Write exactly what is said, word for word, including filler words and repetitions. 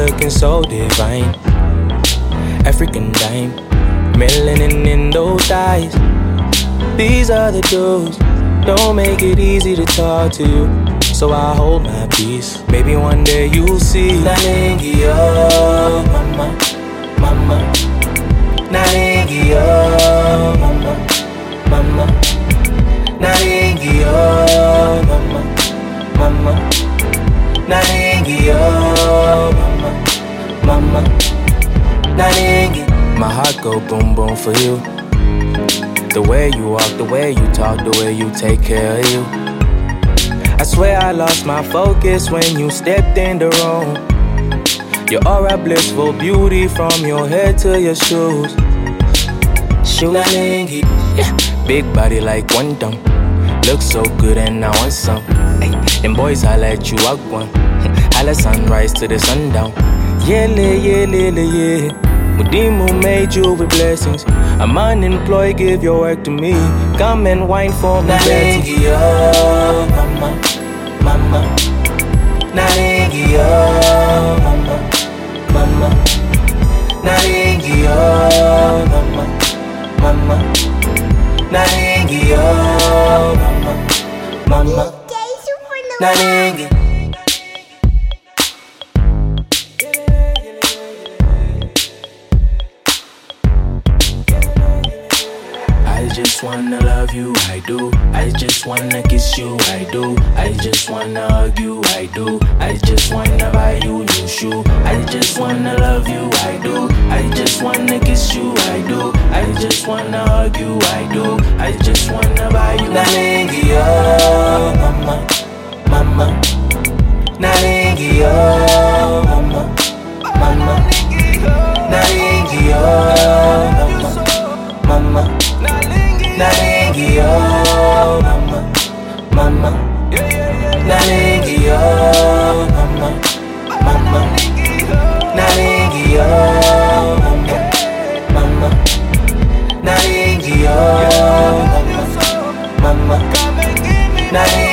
looking so divine. African dime, melanin in those eyes. These are the dudes, don't make it easy to talk to you, so I hold my peace. Maybe one day you'll see. Nalingi oh, mama, mama. Nalingi oh, mama, mama. Nalingi oh, mama, mama. Nalingi oh, mama, mama. Nalingi. My heart go boom boom for you. The way you walk, the way you talk, the way you take care of you. I swear I lost my focus when you stepped in the room. Your aura blissful beauty from your head to your shoes. Nalingi, yeah. Big body like one dumb. Look so good and I want some. Ay, them boys I let you out one. I let sunrise to the sundown. Yeah, yeah, yeah, yeah. Mudimu made you with blessings. I'm unemployed, give your work to me. Come and wine for me. Nalingi oh, mama, mama. Nalingi oh, mama, mama. Nalingi oh, mama, mama. Nalingi oh, mama, mama. Nalingi. I just wanna love you, I do. I just wanna kiss you, I do. I just wanna hug you, I do. I just wanna buy you new shoe. I just wanna love you, I do. I just wanna kiss you, I do. I just wanna hug you, I do. I just wanna buy you. Nalingi oh, mama, mama. Nalingi oh, mama, mama. Nalingi oh, mama, mama. Nalingi oh, mama, mama. Nalingi oh, mama, mama. Nalingi oh, mama, mama. Nalingi oh, mama, mama. Nalingi